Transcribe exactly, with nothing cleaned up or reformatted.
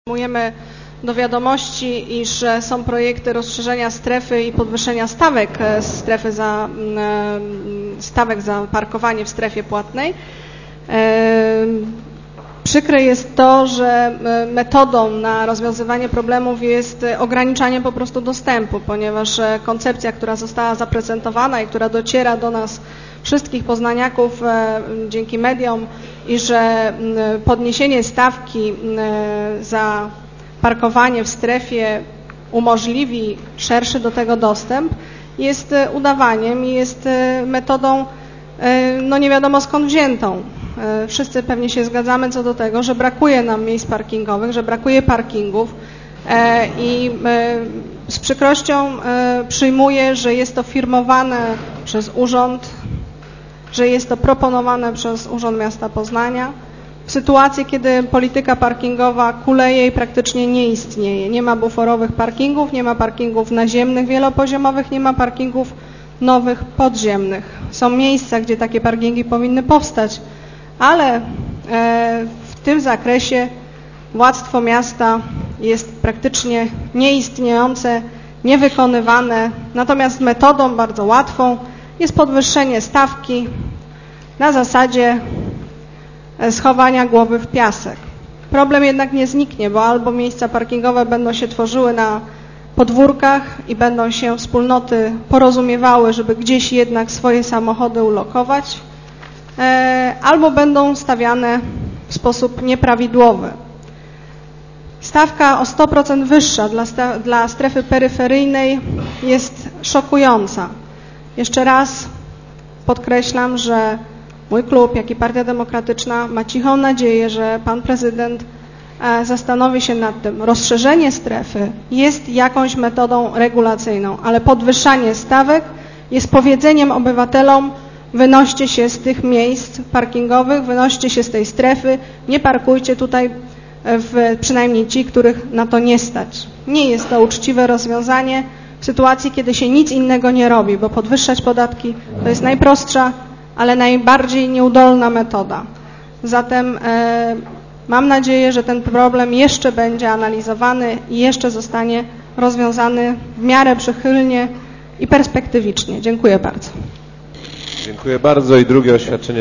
Przyjmujemy do wiadomości, iż są projekty rozszerzenia strefy i podwyższenia stawek strefy za, stawek za parkowanie w strefie płatnej. Przykre jest to, że metodą na rozwiązywanie problemów jest ograniczanie po prostu dostępu, ponieważ koncepcja, która została zaprezentowana i która dociera do nas wszystkich poznaniaków dzięki mediom, i że podniesienie stawki za parkowanie w strefie umożliwi szerszy do tego dostęp, jest udawaniem i jest metodą no nie wiadomo skąd wziętą. Wszyscy pewnie się zgadzamy co do tego, że brakuje nam miejsc parkingowych, że brakuje parkingów i z przykrością przyjmuję, że jest to firmowane przez urząd, że jest to proponowane przez Urząd Miasta Poznania w sytuacji, kiedy polityka parkingowa kuleje i praktycznie nie istnieje. Nie ma buforowych parkingów, nie ma parkingów naziemnych, wielopoziomowych, nie ma parkingów nowych, podziemnych. Są miejsca, gdzie takie parkingi powinny powstać, ale w tym zakresie władztwo miasta jest praktycznie nieistniejące, niewykonywane, natomiast metodą bardzo łatwą jest podwyższenie stawki na zasadzie schowania głowy w piasek. Problem jednak nie zniknie, bo albo miejsca parkingowe będą się tworzyły na podwórkach i będą się wspólnoty porozumiewały, żeby gdzieś jednak swoje samochody ulokować, albo będą stawiane w sposób nieprawidłowy. Stawka o sto procent wyższa dla, dla strefy peryferyjnej jest szokująca. Jeszcze raz podkreślam, że mój klub, jak i Partia Demokratyczna ma cichą nadzieję, że pan prezydent zastanowi się nad tym. Rozszerzenie strefy jest jakąś metodą regulacyjną, ale podwyższanie stawek jest powiedzeniem obywatelom: wynoście się z tych miejsc parkingowych, wynoście się z tej strefy, nie parkujcie tutaj, w, przynajmniej ci, których na to nie stać. Nie jest to uczciwe rozwiązanie w sytuacji, kiedy się nic innego nie robi, bo podwyższać podatki to jest najprostsza, ale najbardziej nieudolna metoda. Zatem e, mam nadzieję, że ten problem jeszcze będzie analizowany i jeszcze zostanie rozwiązany w miarę przychylnie i perspektywicznie. Dziękuję bardzo. Dziękuję bardzo. I drugie oświadczenie